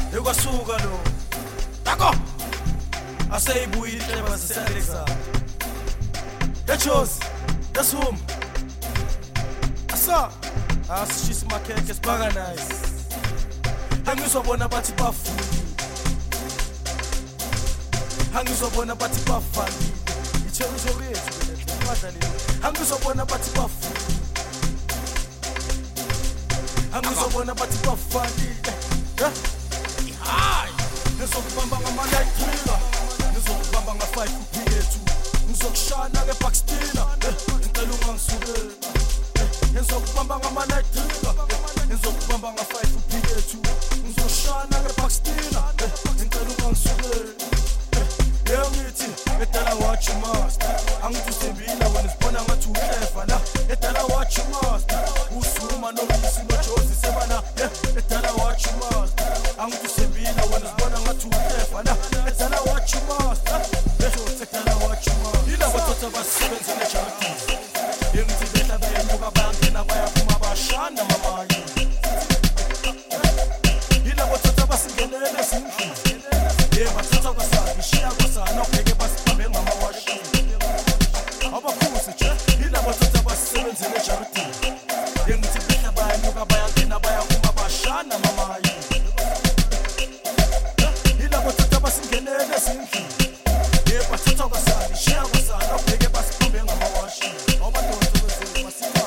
ekwasuka lo tako aseyibuyile indleba sesalexa echozi yasuma asa asishisa makheke sibhaka nice angizobona bathi bafuni angizobona bathi bafani itherisho yethu badlali angizobona bathi bafuni angizobona bathi bafani hayi ngizokubamba ngama-light trigger ngizokubamba nga-5 uph2 ngizokushana ke-backstina ngicela ungangisukela ngizokubamba ngama-light trigger ngizokubamba nga-5 uph2 ngizokushana ke-backstina ngicela ungangisukela ngithi edala watch master angithi usembila wena sibona ngathi uclever la edala watch master usuma noyisi nojozi sebana edala watch master angithi usembila wena sibona ngathi uclever la edala watch master edala watch master ila bathatha basebenze nejartisi ngithi behla bayenyuka bayangena bayaphuma bashana mamayi ila bathatha basingenele sindlini bathatha kwasani shiya kwasana ubheke basibambe ngamawashi abakhusi nje ila bathatha basebenzele ejartini ngithi behla bayanyuka bayangena bayaphuma bashana mamayi ila bathatha basingenele sindlini bathatha kwasani shiya kwasana ubheke basibambe ngamawashi abandoda bezwe masika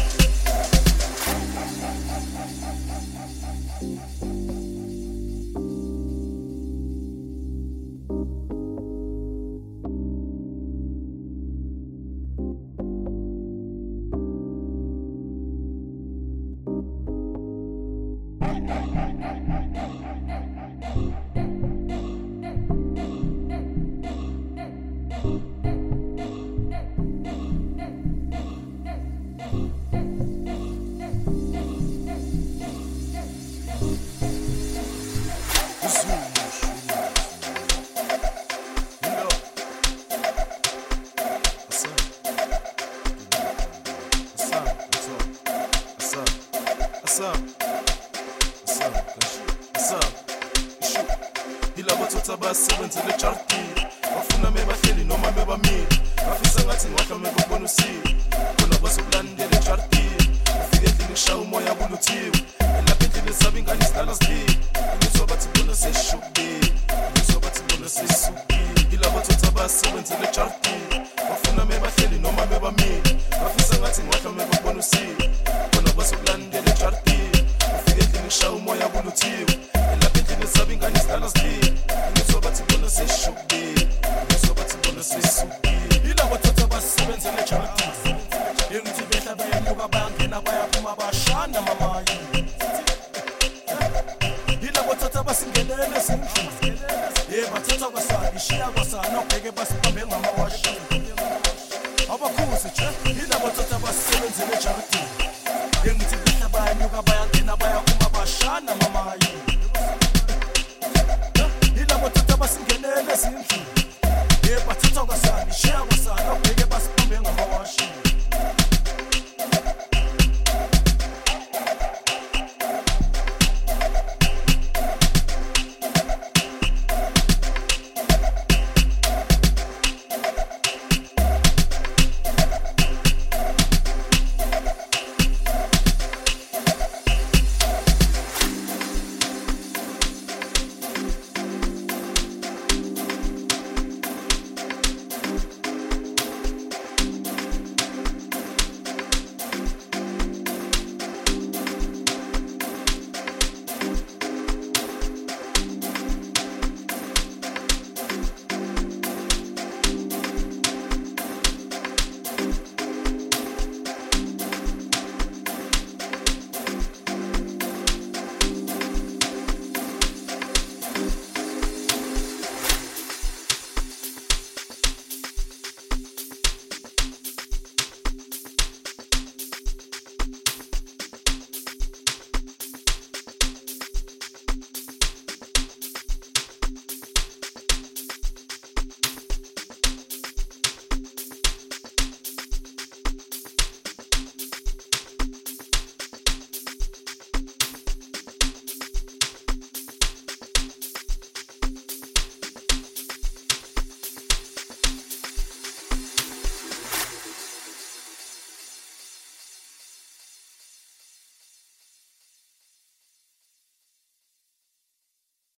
basebenzele ejartini bafuna mebahleli noma bebamile bafisa ngathi ngwahla mebabona usile khona bazokulandela ejartini ufike endlini kushaya umoya kuluthiwe elapha endlini zabo ingane zidlala zilile ngizwa bathi bona seshukile ngizwa bathi bona sesukile ila bathotha basebenzele ejartini bafuna mebahleli noma bebamile bafisa ngathi ngwahla mebabona usile khona bazokulandela ejartini ufike endlini kushaya umoya kuluthiwe elapha endlini zabo ingane zidlala zilile seshukile ngizobathi bona sesukile ila bathatha basebenzele ejartini ngithi behla bayenyuka bayangena bayaphuma bashana mamayi ila bathatha basingenele sindlini bathatha kwasani shiya kwasana ubheke basibambe ngamawashi abakhusi nje ila bathatha basebenzele ejartini